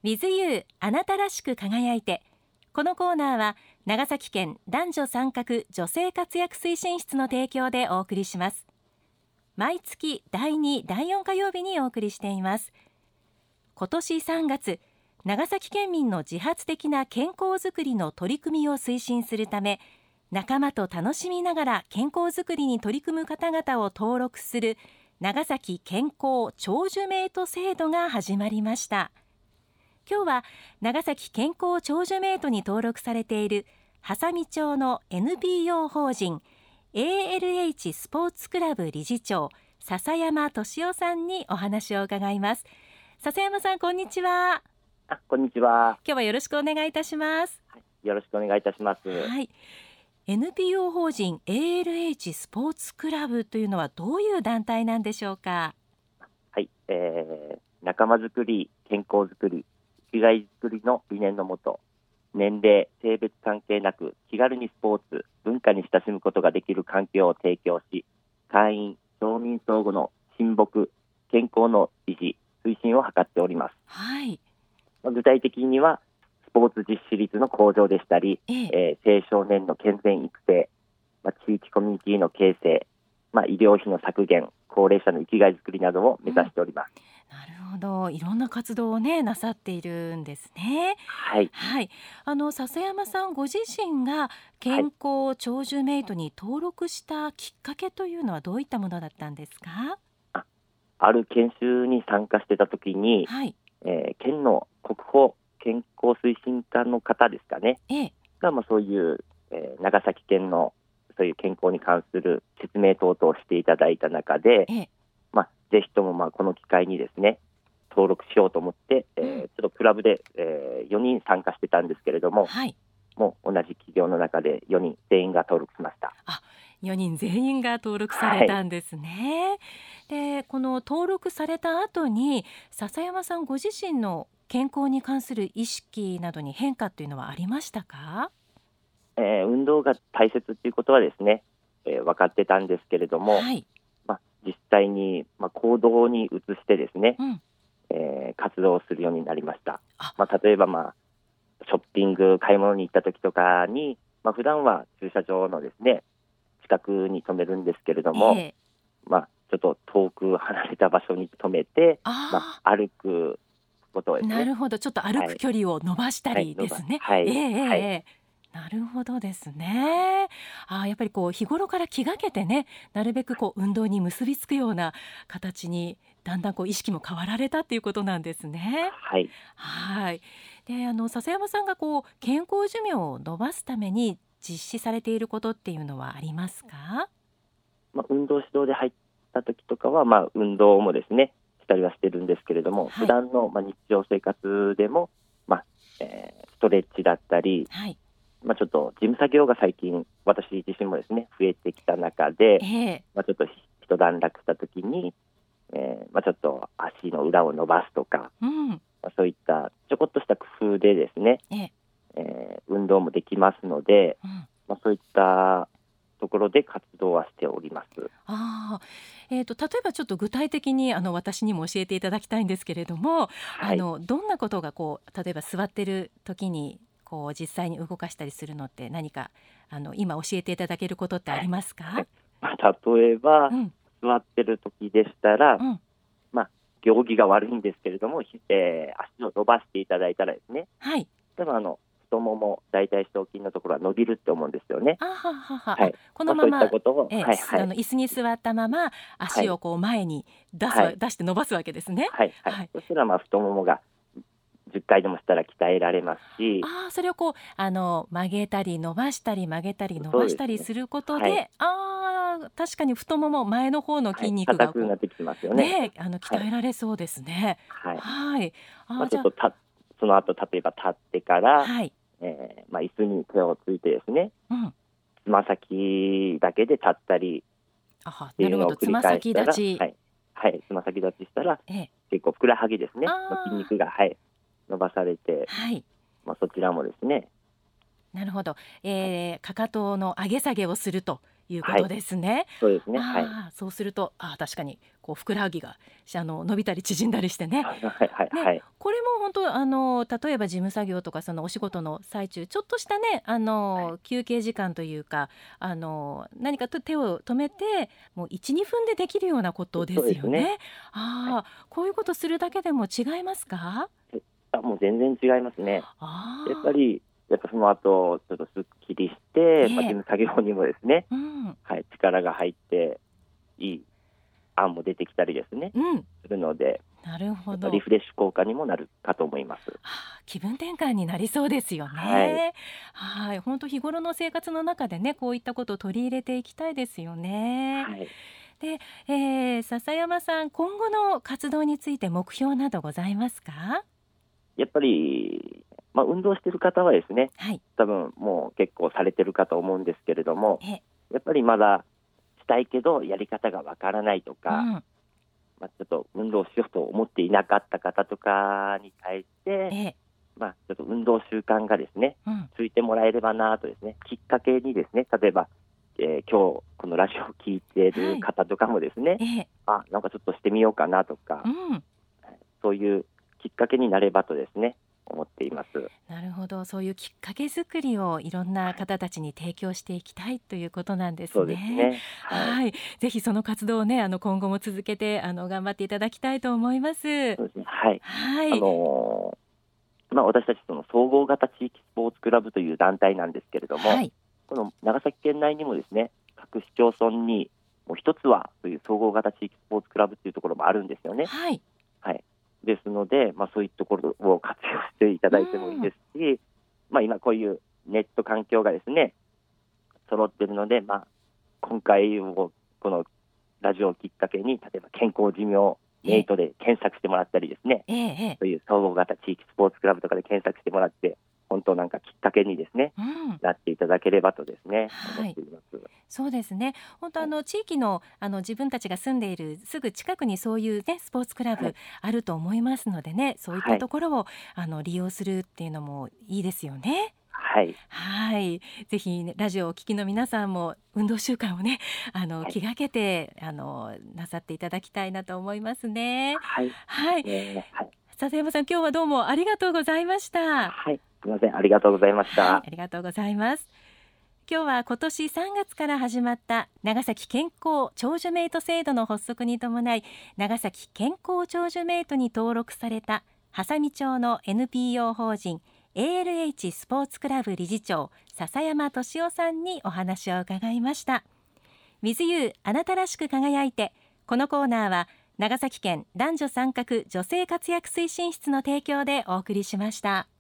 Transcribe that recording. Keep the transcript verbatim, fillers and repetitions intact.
With You あなたらしく輝いて。このコーナーは長崎県男女参画女性活躍推進室の提供でお送りします。毎月だいに、だいよん火曜日にお送りしています。今年さんがつ、長崎県民の自発的な健康づくりの取り組みを推進するため、仲間と楽しみながら健康づくりに取り組む方々を登録する長崎健康長寿メイト制度が始まりました。今日は長崎健康長寿メイトに登録されている波佐見町の エヌピーオー 法人 エーエルエイチ スポーツクラブ理事長笹山俊夫さんにお話を伺います。笹山さん、こんにちは。 あ、こんにちは。 今日はよろしくお願いいたします。 はい、よろしくお願いいたします。 はい、エヌピーオー 法人 エーエルエイチ スポーツクラブというのはどういう団体なんでしょうか。 はい、えー、仲間づくり、健康づくり、生きがいづくりの理念のもと、年齢、性別関係なく気軽にスポーツ、文化に親しむことができる環境を提供し、会員、町民相互の親睦、健康の維持、推進を図っております。 はい、 具体的にはスポーツ実施率の向上でしたり、 えええー、青少年の健全育成、まあ、地域コミュニティの形成、まあ、医療費の削減、高齢者の生きがいづくりなどを目指しております。 うん、なるほど、いろんな活動をねなさっているんですね。 はい、 はい、あの笹山さんご自身が健康長寿メイトに登録したきっかけというのはどういったものだったんですか。 あ, ある研修に参加してた時に、 はい、 えー、県の国保健康推進課の方ですかね、 ええが、まあ、そういう、えー、長崎県のそういう健康に関する説明等々をしていただいた中で、 ええまあ、ぜひともまあこの機会にですね登録しようと思って、えー、ちょっとクラブで、えー、よにん参加してたんですけれども、 はい、 もう同じ企業の中でよにん全員が登録しました。 あ、よにん全員が登録されたんですね。はい、でこの登録された後に笹山さんご自身の健康に関する意識などに変化というのはありましたか。 えー、運動が大切ということはですね、えー、分かってたんですけれども、 はい、 まあ、実際に、まあ、行動に移してですね、 うん、 えー、活動をするようになりました。 あ、 まあ、例えば、まあ、ショッピング買い物に行った時とかに、まあ、普段は駐車場のですね近くに止めるんですけれども、 ええ、 まあ、ちょっと遠く離れた場所に止めて、 あ、 まあ、歩くことですね。 なるほど、ちょっと歩く距離を伸ばしたりですね。 はい、 ええええはい、 ええ、なるほどですね。あ、やっぱりこう日頃から気がけてね、なるべくこう運動に結びつくような形にだんだんこう意識も変わられたっていうことなんですね。 はい、 はい。で、あの笹山さんがこう健康寿命を伸ばすために実施されていることっていうのはありますか。 まあ、運動指導で入った時とかは、まあ、運動もですねしたりはしてるんですけれども、 はい、 普段の、まあ、日常生活でも、まあえー、ストレッチだったり、 はい、 まあ、ちょっと事務作業が最近私自身もですね増えてきた中で、 ええ、 まあ、ちょっと一段落した時に、えーまあ、ちょっと足の裏を伸ばすとか、 うん、 まあ、そういったちょこっとした工夫でですね、 ええ、 えー運動もできますので、 うん、 まあ、そういったところで活動はしております。 あ、えー、と例えばちょっと具体的にあの私にも教えていただきたいんですけれども、 はい、 あのどんなことがこう例えば座ってる時にこう実際に動かしたりするのって何かあの今教えていただけることってありますか。 まあ、例えば、 うん、 座ってる時でしたら、 うん、 まあ、行儀が悪いんですけれども、えー足を伸ばしていただいたらですね、 はい、 でもあの太もも、大腿四頭筋のところは伸びるって思うんですよね。 あははは、 はい、 このまま、 まあ、そういったことを、 えーはいはいあの椅子に座ったまま足をこう前に出すわ、 はい、 出して伸ばすわけですね。 はいはい、 はい、 そしたらまあ太ももがじゅっかいでもしたら鍛えられますし、 あ、それをこうあの曲げたり伸ばしたり曲げたり伸ばしたりすることで、 はい、 あ、確かに太もも前の方のはい、 筋肉がこう、 硬くなってきてますよね。 ね、あの鍛えられそうですね。 はい、 はい、 まあ、ちあ、じゃあ、 ょっとたその後例えば立ってから、 はい、 えーまあ、椅子に手をついてですね、 うん、 つま先だけで立ったりあは、 ってなるほど、 いうのを繰りつま先返したら、 立ち、 はいはい、つま先立ちしたらええ、 結構ふくらはぎですねの筋あ、 肉が、はい、伸ばされて、 はい、 まあ、そちらもですね、 なるほど、えー、かかとの上げ下げをするというこはい、 とですね。 そうですね、はい、 あ、そうすると、あ、確かにこうふくらはぎがあの伸びたり縮んだりしてね。 はいはいはい、 ね、これも本当あの例えば事務作業とかそのお仕事の最中ちょっとしたねあの、はい、休憩時間というかあの何かと手を止めてもう いち,に 分でできるようなことですよね。 そうですね。 あ、はい、こういうことするだけでも違いますか？ あ、もう全然違いますね。 あ、 やっぱりやっぱその後ちょっとすっきりして、えーまあ、事務作業にもですね、うん、はい、力が入っていい案も出てきたりですね、うん、するので、なるほど、リフレッシュ効果にもなるかと思います。 はあ、気分転換になりそうですよね。はい、はい、本当日頃の生活の中でねこういったことを取り入れていきたいですよね。はい、で、えー、笹山さん、今後の活動について目標などございますか？ やっぱり、まあ、運動している方はですね、はい、多分もう結構されてるかと思うんですけれども、やっぱりまだしたいけどやり方がわからないとか、うん、まあ、ちょっと運動しようと思っていなかった方とかに対して、まあ、ちょっと運動習慣がですね、うん、ついてもらえればなとですね、きっかけにですね、例えば、えー、今日このラジオを聞いている方とかもですね、はい、あ、なんかちょっとしてみようかなとか、うん、そういうきっかけになればとですね思っています。 なるほど、そういうきっかけ作りをいろんな方たちに提供していきたいということなんですね。 そうですね。はい。 はい、ぜひその活動をねあの今後も続けてあの頑張っていただきたいと思います。 そうですね。はい。 はい。 あのー、まあ私たちその総合型地域スポーツクラブという団体なんですけれども、はい、この長崎県内にもですね各市町村にもう一つはそういう総合型地域スポーツクラブというところもあるんですよね。 はい。 はい。ですので、まあ、そういうところを活用していただいてもいいですし、まあ、今こういうネット環境がですね揃っているので、まあ、今回をこのラジオをきっかけに例えば健康寿命ネイトで検索してもらったりですね、ええ、そういう総合型地域スポーツクラブとかで検索してもらって本当なんかきっかけにですね、うん、なっていただければとですね、はい、思っています。 そうですね。本当あの地域のあの自分たちが住んでいるすぐ近くにそういうねスポーツクラブあると思いますのでね、はい、そういったところをあの利用するっていうのもいいですよね。 はい、 はい、ぜひ、ね、ラジオをお聞きの皆さんも運動習慣をねあの、はい、気がけてあのなさっていただきたいなと思いますね。 はい、 はい、えーはい、笹山さん、今日はどうもありがとうございました。 はい、すみません、ありがとうございました。はい、 ありがとうございます。今日は今年さんがつから始まった長崎健康長寿メイト制度の発足に伴い、長崎健康長寿メイトに登録された波佐見町の エヌピーオー 法人 エーエルエイチ スポーツクラブ理事長笹山俊夫さんにお話を伺いました。With You あなたらしく輝いて。このコーナーは長崎県男女参画女性活躍推進室の提供でお送りしました。